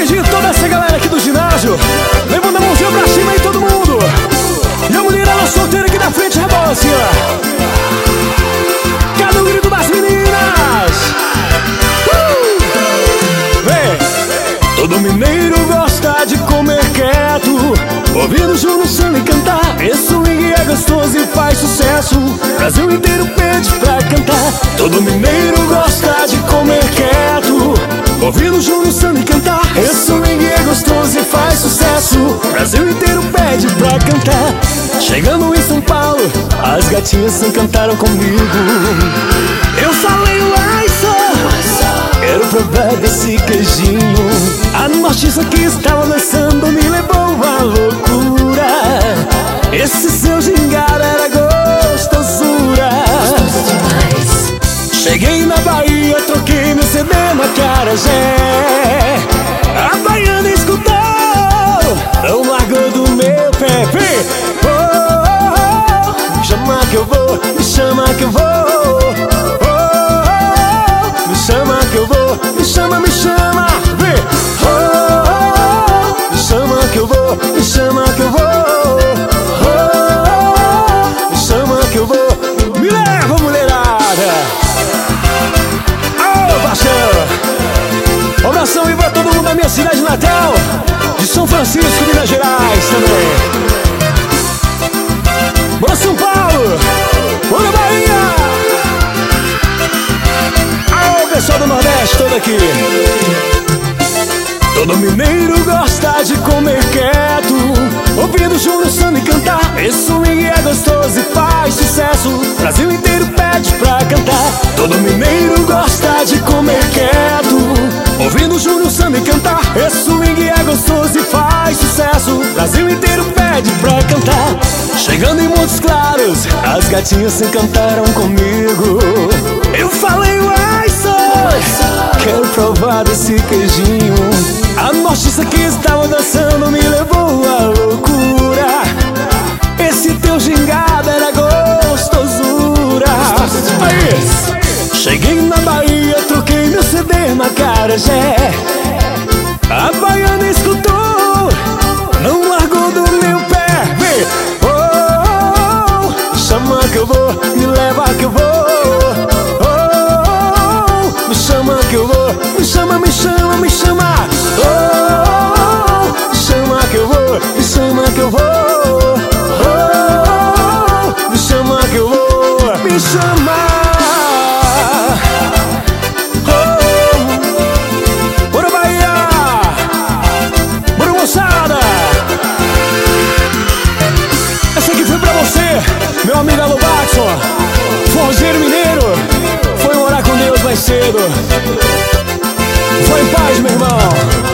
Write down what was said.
de toda essa galera aqui do ginásio, levando a mãozinha pra cima aí todo mundo. E a mulherada solteira aqui da frente, rebola assim, ó. Cadê o grito das meninas? Vem! Todo mineiro gosta de comer quieto, ouvindo Júnior Santos cantar. Esse swing é gostoso e faz sucesso, Brasil inteiro pede pra cantar. Todo mineiro gosta de comer quieto, ouvindo Júnior Santos cantar. Esse swing é gostoso e faz sucesso, Brasil inteiro pede pra cantar. Chegando em São Paulo, as gatinhas se encantaram comigo. Eu falei, uai, só quero provar desse queijinho. A notícia que estava dançando me levou à loucura. Esse seu gingado era gostosura. Cheguei na Bahia, troquei meu CD na Acarajé. A baiana escutou, não largou do meu pé. Oh, oh, oh, me chama que eu vou, me chama que eu vou. Oh, oh, oh, me chama que eu vou, me chama, me chama. Vem. Oh, oh, oh, me chama que eu vou, me chama que eu vou. Oh, oh, me chama que eu vou. Me leva, mulherada. Ô, paixão. Um abração aí pra todo mundo da minha cidade natal, de São Francisco, Minas Gerais também. Bora São Paulo, bora Bahia. Ô, pessoal do Nordeste todo aqui. Todo mineiro gosta de comer quieto, ouvindo Júnior Santos cantar. Esse swing é gostoso e faz sucesso, Brasil inteiro pede pra cantar. Todo mineiro gosta de comer quieto, ouvindo Júnior Santos cantar. Esse swing é gostoso e faz sucesso, Brasil inteiro pede pra cantar. Chegando em Montes Claros, as gatinhas se encantaram comigo. Eu falei, uai, só quero provar desse queijinho. A notícia que estava dançando me levou à loucura. Esse teu gingado era gostosura. Aí, cheguei na Bahia, troquei meu CD na Acarajé. A baiana escutou, não largou do meu pé. Vem. Oh, oh, oh, me chama que eu vou, me leva que eu vou. Oh, oh, oh, me chama que eu vou, me chama, me chama, me chama. Oh, oh, oh, me chama que eu vou, me chama que eu vou. Oh, oh, me chama que eu vou, me chama. Oh, bora Bahia, bora moçada. Essa aqui foi pra você, meu amigo Alô Baxon, forrozeiro mineiro. Foi morar com Deus mais cedo. Foi em paz, meu irmão.